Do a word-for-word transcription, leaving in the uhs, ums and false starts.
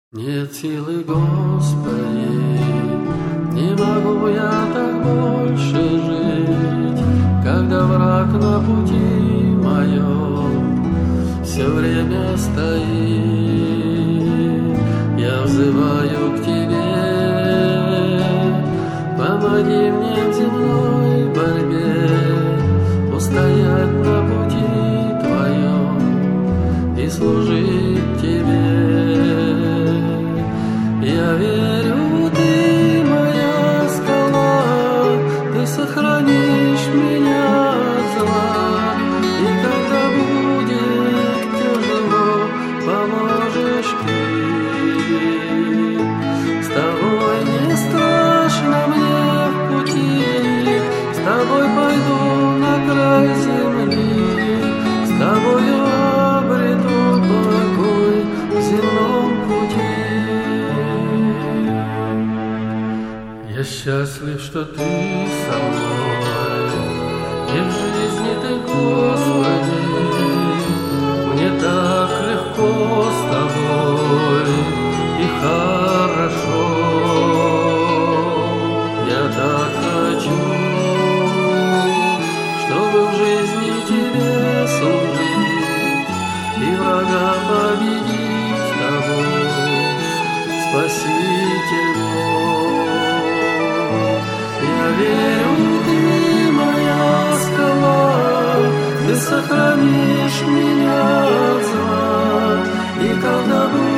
Нет силы, Господи, не могу я так больше жить, когда враг на пути моем все время стоит. Я взываю к Тебе, помоги мне в земной борьбе устоять на пути Твоем и служить Тебе. Я верю, Ты моя скала, Ты сохранишь меня от зла, и когда будет тяжело, поможешь Ты. С Тобой не страшно мне в пути, с Тобой пойду на край земли, с Тобою обрету покой в земном пути. Я счастлив, что Ты со мной, и в жизни Ты, Господи, мне так легко с Тобой и хорошо. Я так хочу, чтобы в жизни Тебе служить и врага победить с Тобой, Спаситель мой. Я верю, Ты моя скала, Ты сохранишь меня от зла, и когда